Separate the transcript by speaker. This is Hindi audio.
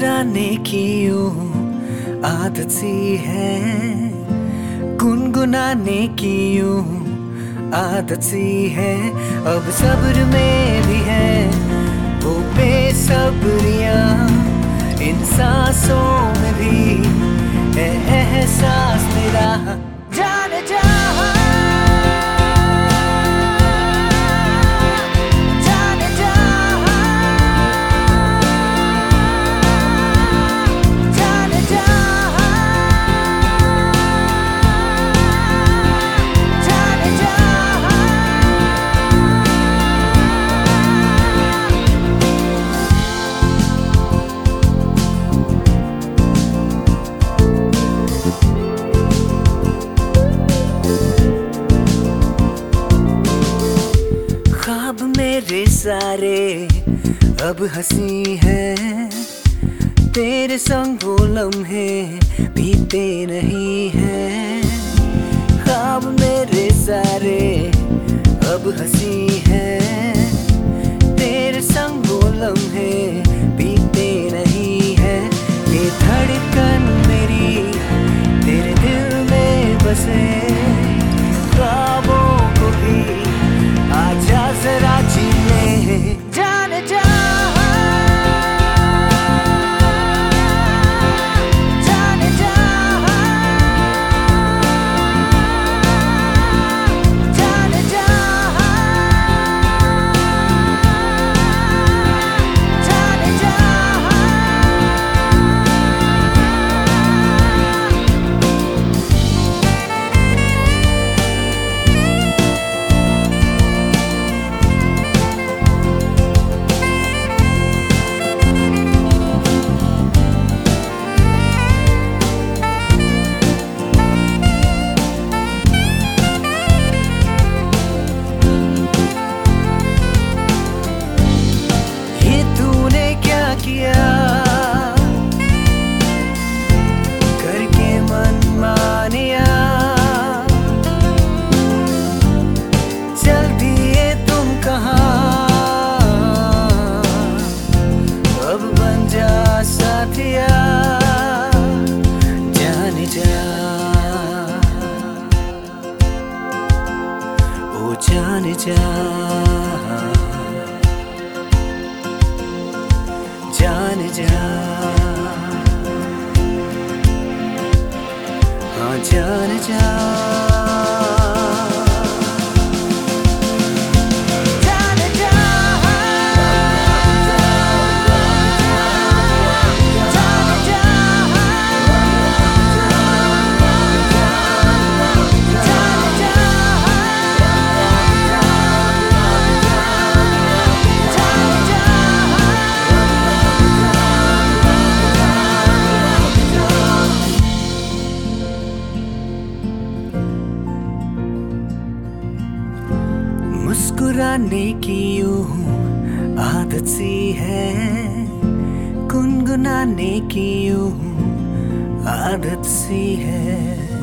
Speaker 1: मुस्कुराने की यूं आदत सी है, गुनगुनाने की यूं आदत सी है। अब सब्र में भी है वो बेसब्रियां, इन सांसों में भी है एहसास तेरा। जान जा ख्वाब मेरे सारे अब हंसी है, तेरे संग वो लम्हे बीते नहीं हैं। ख्वाब मेरे सारे अब हंसी है, तेरे संग वो लम्हे बीते नहीं है। ये धड़कन मेरी तेरे दिल में बसे, ख्वाबों को भी आजा जरा जी ले। जान जा जान जा जान जा जान जा। किया करके मन मानिया, चल दिए तुम कहाँ, अब बन जा साथिया। जान जा ओ जान जा जान जा, हाँ जान जा। मुस्कुराने की यूं आदत सी है, गुनगुनाने की यूं आदत सी है।